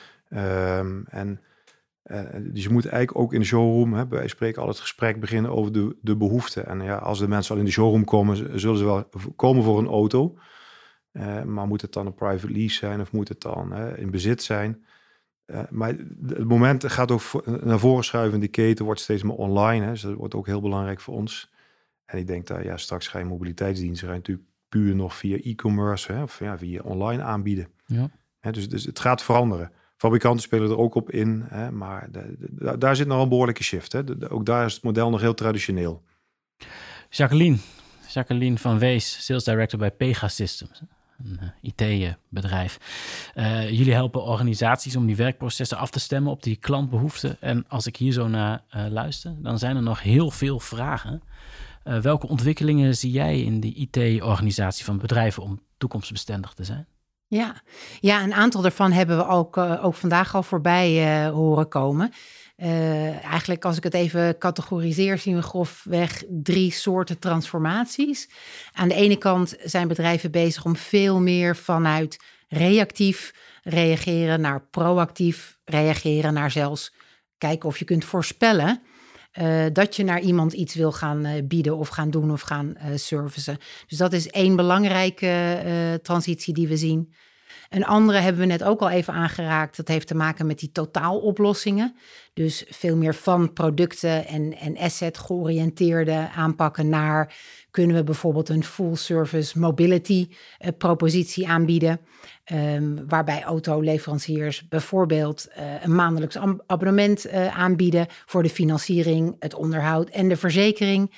Dus je moet eigenlijk ook in de showroom, wij spreken al het gesprek beginnen over de behoeften. En ja, als de mensen al in de showroom komen, zullen ze wel komen voor een auto. Maar moet het dan een private lease zijn of moet het dan in bezit zijn? Maar het moment gaat ook naar voren schuiven in de keten, wordt steeds meer online. Hè, dus dat wordt ook heel belangrijk voor ons. En ik denk dat straks ga je mobiliteitsdiensten natuurlijk puur nog via e-commerce of via online aanbieden. Ja. Dus het gaat veranderen. Fabrikanten spelen er ook op in, maar daar zit nog een behoorlijke shift. Ook daar is het model nog heel traditioneel. Jacqueline van Wees, Sales Director bij Pegasystems, een IT-bedrijf. Jullie helpen organisaties om die werkprocessen af te stemmen op die klantbehoeften. En als ik hier zo naar luister, dan zijn er nog heel veel vragen. Welke ontwikkelingen zie jij in die IT-organisatie van bedrijven om toekomstbestendig te zijn? Ja, een aantal daarvan hebben we ook vandaag al voorbij horen komen. Eigenlijk als ik het even categoriseer, zien we grofweg 3 soorten transformaties. Aan de ene kant zijn bedrijven bezig om veel meer vanuit reactief reageren naar proactief reageren, naar zelfs kijken of je kunt voorspellen dat je naar iemand iets wil gaan bieden of gaan doen of gaan servicen. Dus dat is 1 belangrijke transitie die we zien. Een andere hebben we net ook al even aangeraakt. Dat heeft te maken met die totaaloplossingen. Dus veel meer van producten en asset georiënteerde aanpakken naar, kunnen we bijvoorbeeld een full service mobility propositie aanbieden. Waarbij autoleveranciers bijvoorbeeld een maandelijks abonnement aanbieden voor de financiering, het onderhoud en de verzekering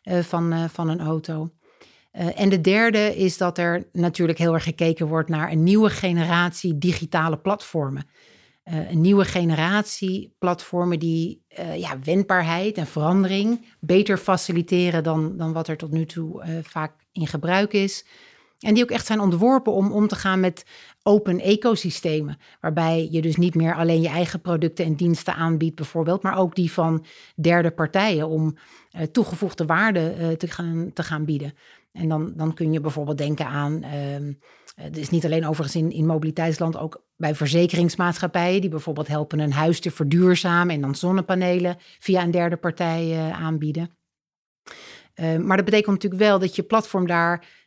van een auto. En de derde is dat er natuurlijk heel erg gekeken wordt naar een nieuwe generatie digitale platformen. Een nieuwe generatie platformen die wendbaarheid en verandering beter faciliteren dan wat er tot nu toe vaak in gebruik is. En die ook echt zijn ontworpen om te gaan met open ecosystemen. Waarbij je dus niet meer alleen je eigen producten en diensten aanbiedt bijvoorbeeld, maar ook die van derde partijen om toegevoegde waarde te gaan bieden. En dan kun je bijvoorbeeld denken aan, het is niet alleen overigens in mobiliteitsland, ook bij verzekeringsmaatschappijen die bijvoorbeeld helpen een huis te verduurzamen en dan zonnepanelen via een derde partij aanbieden. Maar dat betekent natuurlijk wel dat je platform daar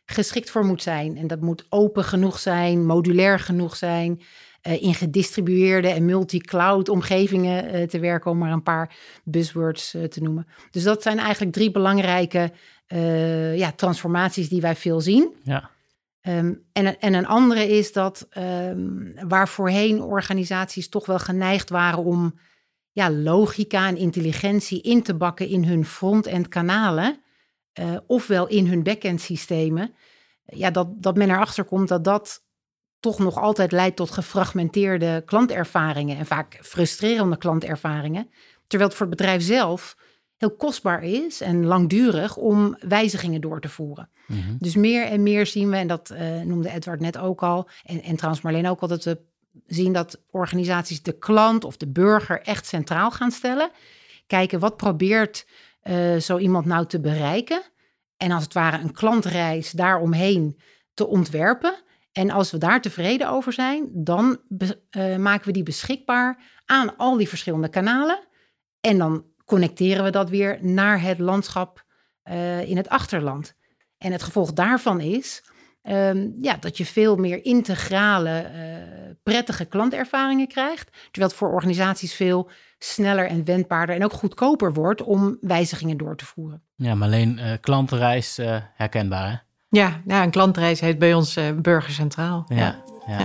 geschikt voor moet zijn. En dat moet open genoeg zijn, modulair genoeg zijn, in gedistribueerde en multi-cloud omgevingen te werken, om maar een paar buzzwords te noemen. Dus dat zijn eigenlijk 3 belangrijke transformaties die wij veel zien. Ja. En een andere is dat waar voorheen organisaties toch wel geneigd waren om logica en intelligentie in te bakken in hun front-end kanalen, ofwel in hun back-end systemen, dat men erachter komt dat toch nog altijd leidt tot gefragmenteerde klantervaringen en vaak frustrerende klantervaringen, terwijl het voor het bedrijf zelf heel kostbaar is en langdurig om wijzigingen door te voeren. Mm-hmm. Dus meer en meer zien we, en dat noemde Edward net ook al, en trouwens Marleen ook al, dat we zien dat organisaties de klant of de burger echt centraal gaan stellen. Kijken, wat probeert zo iemand nou te bereiken? En als het ware een klantreis daaromheen te ontwerpen. En als we daar tevreden over zijn, dan maken we die beschikbaar aan al die verschillende kanalen. En dan connecteren we dat weer naar het landschap in het achterland. En het gevolg daarvan is dat je veel meer integrale, prettige klantervaringen krijgt. Terwijl het voor organisaties veel sneller en wendbaarder en ook goedkoper wordt om wijzigingen door te voeren. Ja, maar alleen klantenreis herkenbaar, hè? Ja, een klantenreis heet bij ons Burger Centraal. Ja.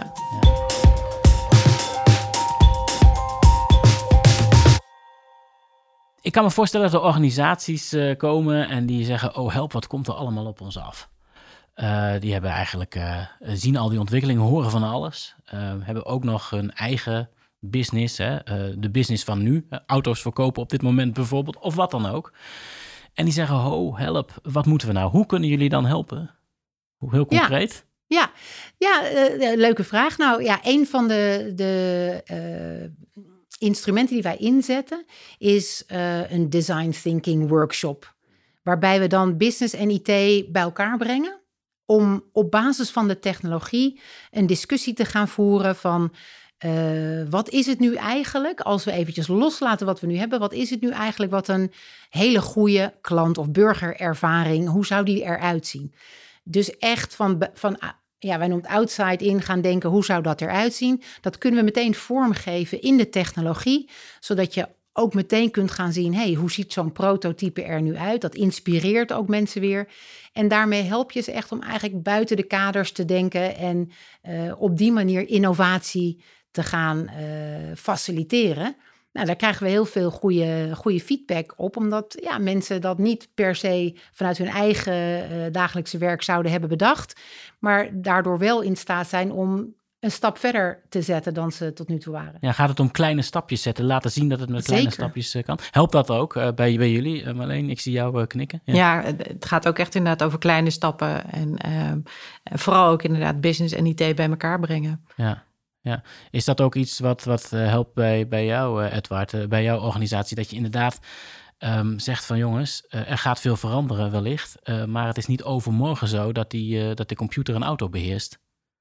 Ik kan me voorstellen dat er organisaties komen en die zeggen, oh help, wat komt er allemaal op ons af? Die hebben eigenlijk, zien al die ontwikkelingen, horen van alles. Hebben ook nog hun eigen business, de business van nu. Auto's verkopen op dit moment bijvoorbeeld, of wat dan ook. En die zeggen, ho, help, wat moeten we nou? Hoe kunnen jullie dan helpen? Heel concreet. Ja, leuke vraag. Nou een van de instrumenten die wij inzetten is een design thinking workshop. Waarbij we dan business en IT bij elkaar brengen om op basis van de technologie een discussie te gaan voeren van wat is het nu eigenlijk, als we eventjes loslaten wat we nu hebben, wat is het nu eigenlijk wat een hele goede klant- of burgerervaring, hoe zou die eruit zien? Dus echt van wij noemen het outside in gaan denken, hoe zou dat eruit zien? Dat kunnen we meteen vormgeven in de technologie, zodat je ook meteen kunt gaan zien, hoe ziet zo'n prototype er nu uit? Dat inspireert ook mensen weer. En daarmee help je ze echt om eigenlijk buiten de kaders te denken en op die manier innovatie te gaan faciliteren. Nou, daar krijgen we heel veel goede feedback op, omdat mensen dat niet per se vanuit hun eigen dagelijkse werk zouden hebben bedacht, maar daardoor wel in staat zijn om een stap verder te zetten dan ze tot nu toe waren. Ja, gaat het om kleine stapjes zetten, laten zien dat het met kleine stapjes kan? Helpt dat ook bij jullie, Marleen? Ik zie jou knikken. Ja, het gaat ook echt inderdaad over kleine stappen en vooral ook inderdaad business en IT bij elkaar brengen. Ja. Is dat ook iets wat helpt bij jou, Edward, bij jouw organisatie, dat je inderdaad zegt van jongens, er gaat veel veranderen wellicht, maar het is niet overmorgen zo dat de computer een auto beheerst?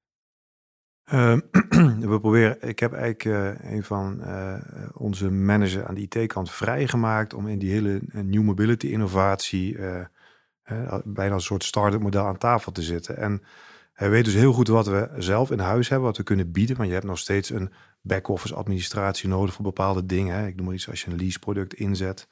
We proberen, ik heb eigenlijk een van onze managers aan de IT-kant vrijgemaakt om in die hele new mobility innovatie bijna een soort start-up model aan tafel te zitten. En hij weet dus heel goed wat we zelf in huis hebben, wat we kunnen bieden. Want je hebt nog steeds een back-office administratie nodig voor bepaalde dingen. Hè. Ik noem maar iets als je een lease-product inzet.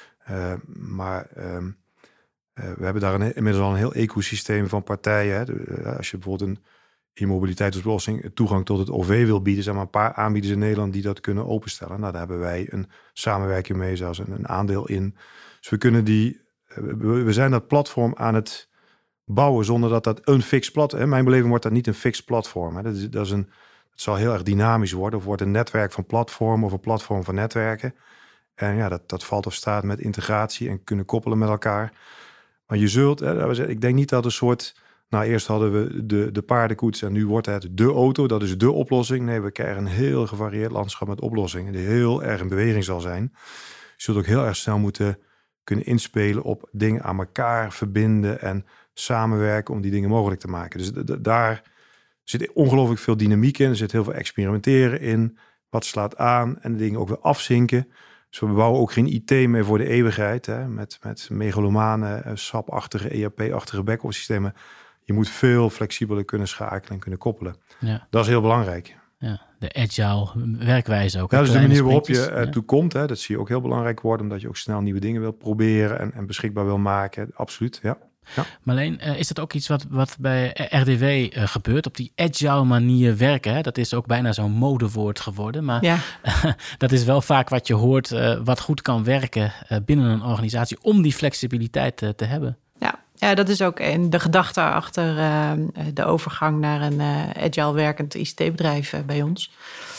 We hebben daar inmiddels al een heel ecosysteem van partijen. Hè. Als je bijvoorbeeld een e-mobiliteitsoplossing toegang tot het OV wil bieden, zijn maar een paar aanbieders in Nederland die dat kunnen openstellen. Nou, daar hebben wij een samenwerking mee, zelfs een aandeel in. Dus we kunnen we zijn dat platform aan het bouwen zonder dat dat een fixed platform. In mijn beleving wordt dat niet een fixed platform. Hè. Het zal heel erg dynamisch worden. Of wordt een netwerk van platformen of een platform van netwerken. En dat valt of staat met integratie en kunnen koppelen met elkaar. Maar je zult, ik denk niet dat een soort, eerst hadden we de paardenkoets en nu wordt het de auto. Dat is de oplossing. Nee, we krijgen een heel gevarieerd landschap met oplossingen die heel erg in beweging zal zijn. Je zult ook heel erg snel moeten kunnen inspelen op dingen aan elkaar verbinden en samenwerken om die dingen mogelijk te maken. Dus daar zit ongelooflijk veel dynamiek in. Er zit heel veel experimenteren in. Wat slaat aan en de dingen ook weer afzinken. Dus we bouwen ook geen IT meer voor de eeuwigheid. Hè, met megalomane, SAP-achtige, ERP-achtige back-office systemen. Je moet veel flexibeler kunnen schakelen en kunnen koppelen. Ja. Dat is heel belangrijk. Ja, de agile werkwijze ook. Ja, dus de manier waarop je sprintjes, ertoe komt, hè, dat zie je ook heel belangrijk worden, omdat je ook snel nieuwe dingen wilt proberen en beschikbaar wil maken. Absoluut, ja. Marleen, is dat ook iets wat bij RDW gebeurt? Op die agile manier werken, hè? Dat is ook bijna zo'n modewoord geworden. Maar dat is wel vaak wat je hoort, wat goed kan werken binnen een organisatie om die flexibiliteit te hebben. Ja, dat is ook de gedachte achter de overgang naar een agile werkend ICT-bedrijf bij ons.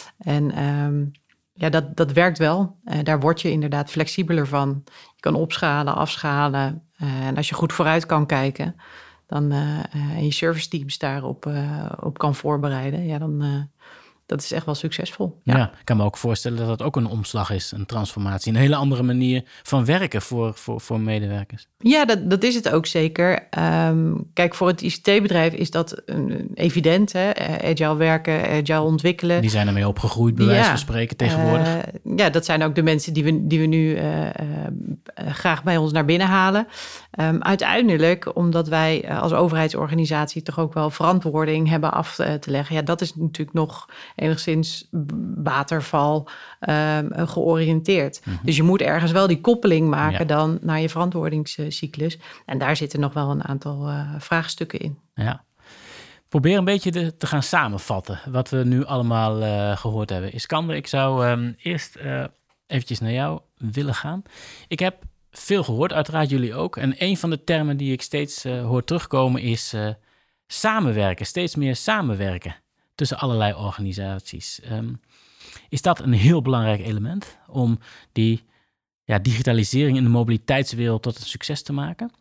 En dat werkt wel. Daar word je inderdaad flexibeler van. Je kan opschalen, afschalen. En als je goed vooruit kan kijken, dan en je service teams daarop op kan voorbereiden, dan dat is echt wel succesvol. Ja, ik kan me ook voorstellen dat dat ook een omslag is, een transformatie. Een hele andere manier van werken voor medewerkers. Ja, dat is het ook zeker. Kijk, voor het ICT-bedrijf is dat evident. Hè? Agile werken, agile ontwikkelen. Die zijn ermee opgegroeid, bij wijze van spreken, tegenwoordig. Dat zijn ook de mensen die we nu graag bij ons naar binnen halen. Uiteindelijk, omdat wij als overheidsorganisatie toch ook wel verantwoording hebben af te leggen. Ja, dat is natuurlijk nog enigszins waterval georiënteerd. Mm-hmm. Dus je moet ergens wel die koppeling maken dan naar je verantwoordingscyclus. En daar zitten nog wel een aantal vraagstukken in. Ja. Probeer een beetje te gaan samenvatten wat we nu allemaal gehoord hebben. Iskander, ik zou eerst eventjes naar jou willen gaan. Ik heb veel gehoord, uiteraard jullie ook. En een van de termen die ik steeds hoor terugkomen is samenwerken. Steeds meer samenwerken tussen allerlei organisaties. Is dat een heel belangrijk element om die digitalisering in de mobiliteitswereld tot een succes te maken?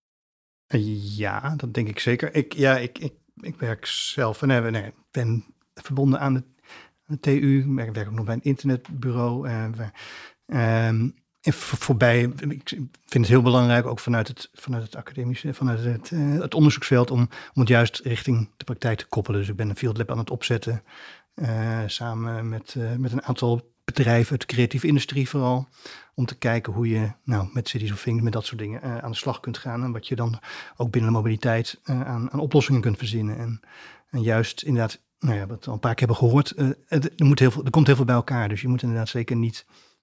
Ja, dat denk ik zeker. Ik werk zelf en ik ben verbonden aan de TU. Ik werk ook nog bij een internetbureau. Ik vind het heel belangrijk, ook vanuit het academische, vanuit het onderzoeksveld, om het juist richting de praktijk te koppelen. Dus ik ben een field lab aan het opzetten, samen met een aantal bedrijven uit de creatieve industrie vooral, om te kijken hoe je met Cities of Things, met dat soort dingen aan de slag kunt gaan. En wat je dan ook binnen de mobiliteit aan oplossingen kunt verzinnen. En juist inderdaad, wat we al een paar keer hebben gehoord, er komt heel veel bij elkaar. Dus je moet inderdaad zeker niet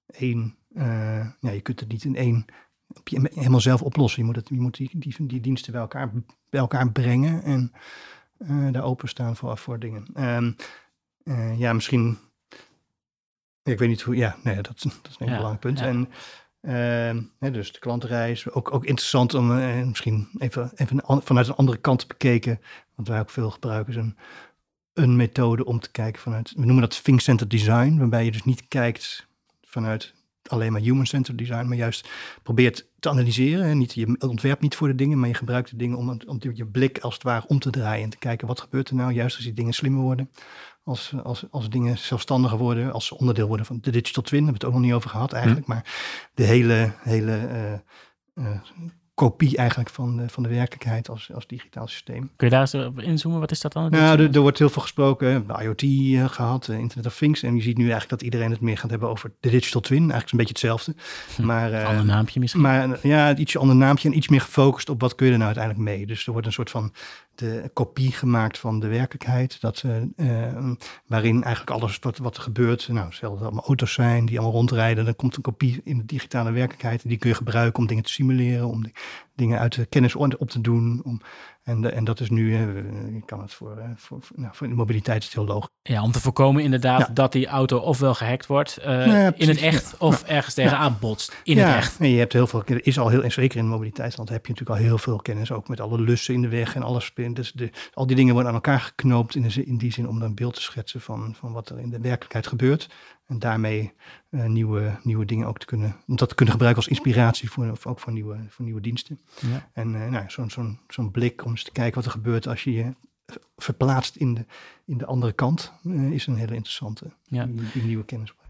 je kunt het niet in één helemaal zelf oplossen. Je moet die diensten bij elkaar brengen en daar openstaan voor dingen. Misschien. Ik weet niet hoe. Dat is een heel belangrijk punt. Ja. En dus de klantreis. Ook interessant om misschien even vanuit een andere kant bekeken. Wat wij ook veel gebruiken is een methode om te kijken vanuit. We noemen dat Think-Centered Design, waarbij je dus niet kijkt vanuit alleen maar human-centered design, maar juist probeert te analyseren. Je ontwerpt niet voor de dingen, maar je gebruikt de dingen om je blik als het ware om te draaien en te kijken wat gebeurt er nou, juist als die dingen slimmer worden. Als dingen zelfstandiger worden, als ze onderdeel worden van de digital twin, daar hebben we het ook nog niet over gehad eigenlijk, maar de hele kopie eigenlijk van de werkelijkheid als digitaal systeem. Kun je daar eens op inzoomen? Wat is dat dan? Er wordt heel veel gesproken, IoT gehad, Internet of Things. En je ziet nu eigenlijk dat iedereen het meer gaat hebben over de digital twin. Eigenlijk is een beetje hetzelfde. Maar ander naampje misschien. Maar een ietsje ander naampje en iets meer gefocust op wat kun je er nou uiteindelijk mee. Dus er wordt een soort van de kopie gemaakt van de werkelijkheid. Waarin eigenlijk alles wat er gebeurt, stel dat er allemaal auto's zijn die allemaal rondrijden, dan komt een kopie in de digitale werkelijkheid. En die kun je gebruiken om dingen te simuleren, om dingen uit de kennis op te doen. En dat is nu, je kan het voor de mobiliteit is het heel logisch. Ja, om te voorkomen inderdaad dat die auto ofwel gehackt wordt in het echt of ergens tegenaan botst in het echt. En je hebt heel veel kennis, en zeker in mobiliteitsland heb je natuurlijk al heel veel kennis, ook met alle lussen in de weg en alles. Dus al die dingen worden aan elkaar geknoopt in die zin om dan een beeld te schetsen van wat er in de werkelijkheid gebeurt. En daarmee nieuwe dingen ook om dat te kunnen gebruiken als inspiratie ook voor nieuwe diensten. Ja. En zo'n blik om eens te kijken wat er gebeurt als je je verplaatst in de andere kant, is een hele interessante die nieuwe kennis.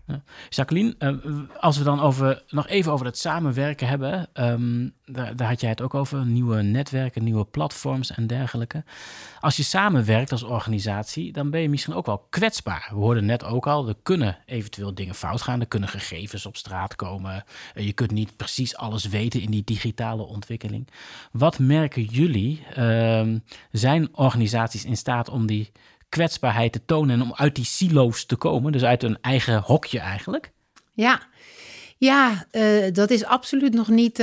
Jacqueline, als we dan nog even over het samenwerken hebben, daar had jij het ook over, nieuwe netwerken, nieuwe platforms en dergelijke. Als je samenwerkt als organisatie, dan ben je misschien ook wel kwetsbaar. We hoorden net ook al, er kunnen eventueel dingen fout gaan, er kunnen gegevens op straat komen. Je kunt niet precies alles weten in die digitale ontwikkeling. Wat merken jullie? Zijn organisaties in staat om die kwetsbaarheid te tonen en om uit die silo's te komen, dus uit een eigen hokje eigenlijk? Ja, dat is absoluut nog niet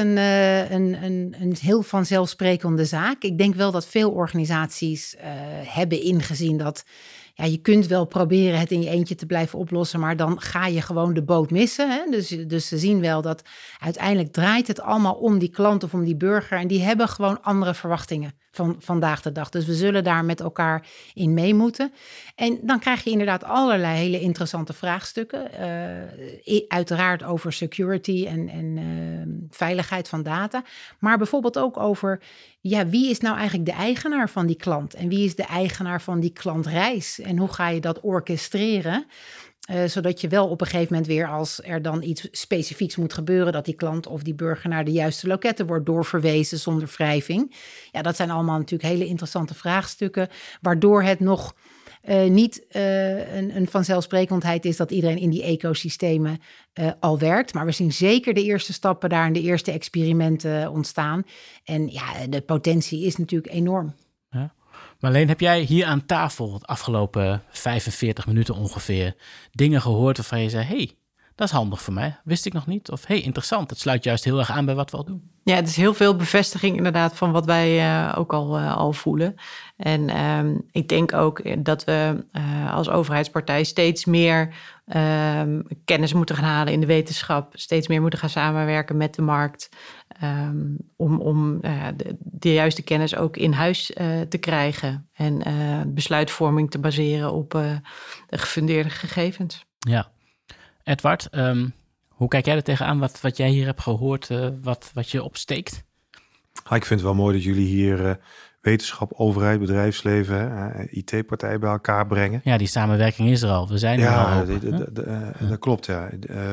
een heel vanzelfsprekende zaak. Ik denk wel dat veel organisaties hebben ingezien dat je kunt wel proberen het in je eentje te blijven oplossen, maar dan ga je gewoon de boot missen. Hè? Dus ze zien wel dat uiteindelijk draait het allemaal om die klant of om die burger en die hebben gewoon andere verwachtingen van vandaag de dag. Dus we zullen daar met elkaar in mee moeten. En dan krijg je inderdaad allerlei hele interessante vraagstukken. Uiteraard over security en veiligheid van data. Maar bijvoorbeeld ook over wie is nou eigenlijk de eigenaar van die klant? En wie is de eigenaar van die klantreis? En hoe ga je dat orchestreren? Zodat je wel op een gegeven moment weer, als er dan iets specifieks moet gebeuren, dat die klant of die burger naar de juiste loketten wordt doorverwezen zonder wrijving. Ja, dat zijn allemaal natuurlijk hele interessante vraagstukken, waardoor het nog niet een vanzelfsprekendheid is dat iedereen in die ecosystemen al werkt. Maar we zien zeker de eerste stappen daar en de eerste experimenten ontstaan. En de potentie is natuurlijk enorm. Ja. Marleen, heb jij hier aan tafel het afgelopen 45 minuten ongeveer dingen gehoord waarvan je zei, hey, dat is handig voor mij, wist ik nog niet. Of hey, interessant, het sluit juist heel erg aan bij wat we al doen. Ja, het is heel veel bevestiging inderdaad van wat wij ook al voelen. En ik denk ook dat we als overheidspartij steeds meer kennis moeten gaan halen in de wetenschap. Steeds meer moeten gaan samenwerken met de markt. Om de juiste kennis ook in huis te krijgen. En besluitvorming te baseren op de gefundeerde gegevens. Ja. Edward, hoe kijk jij er tegenaan? Wat jij hier hebt gehoord, wat je opsteekt? Ik vind het wel mooi dat jullie hier wetenschap, overheid, bedrijfsleven, IT-partijen bij elkaar brengen. Ja, die samenwerking is er al. We zijn er al. Dat klopt, ja.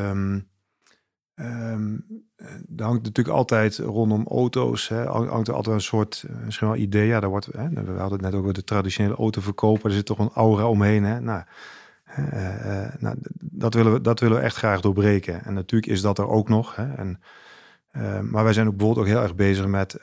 Er hangt natuurlijk altijd rondom auto's, hangt er altijd een soort misschien wel idee. Ja, daar wordt, we hadden het net ook over de traditionele autoverkoper. Er zit toch een aura omheen. Hè? Dat willen we echt graag doorbreken. En natuurlijk is dat er ook nog. Hè? Maar wij zijn ook bijvoorbeeld ook heel erg bezig met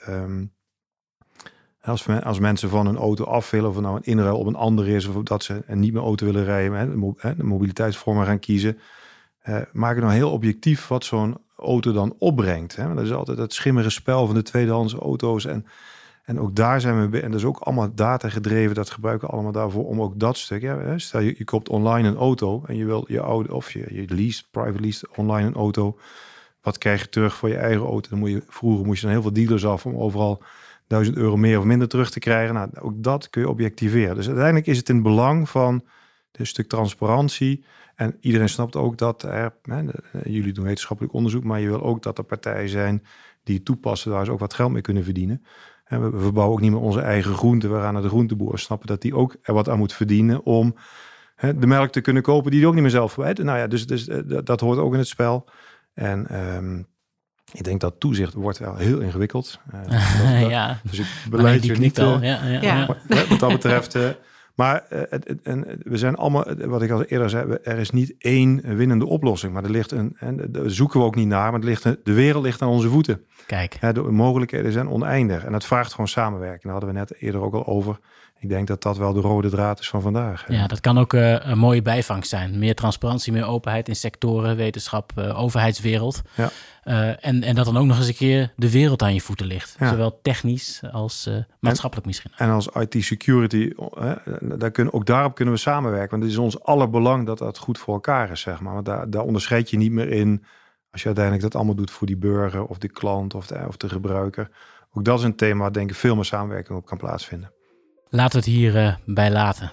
als mensen van een auto af willen, of het nou een inruil op een andere is, of dat ze niet meer auto willen rijden, de mobiliteitsvormen gaan kiezen. Maak het nou heel objectief wat zo'n auto dan opbrengt. Hè? Dat is altijd het schimmige spel van de tweedehands auto's. En ook daar zijn we, en dat is ook allemaal data gedreven, dat gebruiken we allemaal daarvoor om ook dat stuk. Ja, stel je koopt online een auto en je wil je oude, of je lease, private lease online een auto. Wat krijg je terug voor je eigen auto? Vroeger moest je dan heel veel dealers af om overal €1000 meer of minder terug te krijgen. Nou, ook dat kun je objectiveren. Dus uiteindelijk is het in het belang van een stuk transparantie. En iedereen snapt ook dat jullie doen wetenschappelijk onderzoek, maar je wil ook dat er partijen zijn die het toepassen waar ze ook wat geld mee kunnen verdienen. En we verbouwen ook niet meer onze eigen groenten. We gaan naar de groenteboer, snappen dat die ook er wat aan moet verdienen om de melk te kunnen kopen die ook niet meer zelf verwijten. Nou ja, dus dat hoort ook in het spel. En ik denk dat toezicht wordt wel heel ingewikkeld. Ja, dus ik beleid je niet al. Wat dat betreft. Maar we zijn allemaal, wat ik al eerder zei, er is niet één winnende oplossing. Maar er ligt daar zoeken we ook niet naar, maar de wereld ligt aan onze voeten. Kijk. De mogelijkheden zijn oneindig. En dat vraagt gewoon samenwerking. Daar hadden we net eerder ook al over. Ik denk dat dat wel de rode draad is van vandaag. Ja, dat kan ook een mooie bijvangst zijn. Meer transparantie, meer openheid in sectoren, wetenschap, overheidswereld. Ja. En dat dan ook nog eens een keer de wereld aan je voeten ligt. Ja. Zowel technisch als maatschappelijk misschien. En als IT-security, daarop kunnen we samenwerken. Want het is ons aller belang dat dat goed voor elkaar is, zeg maar. Want daar onderscheid je niet meer in als je uiteindelijk dat allemaal doet voor die burger of de klant of de gebruiker. Ook dat is een thema waar denk ik veel meer samenwerking op kan plaatsvinden. Laten we het hierbij laten.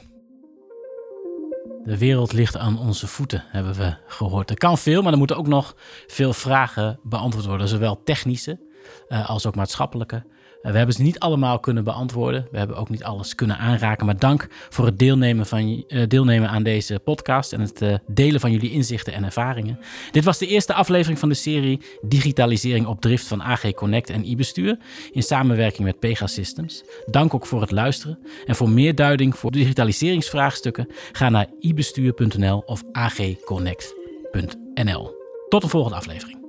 De wereld ligt aan onze voeten, hebben we gehoord. Er kan veel, maar er moeten ook nog veel vragen beantwoord worden. Zowel technische als ook maatschappelijke. We hebben ze niet allemaal kunnen beantwoorden. We hebben ook niet alles kunnen aanraken. Maar dank voor het deelnemen aan deze podcast en het delen van jullie inzichten en ervaringen. Dit was de eerste aflevering van de serie Digitalisering op Drift van AG Connect en e-bestuur in samenwerking met Pegasystems. Dank ook voor het luisteren. En voor meer duiding voor digitaliseringsvraagstukken ga naar ibestuur.nl of agconnect.nl. Tot de volgende aflevering.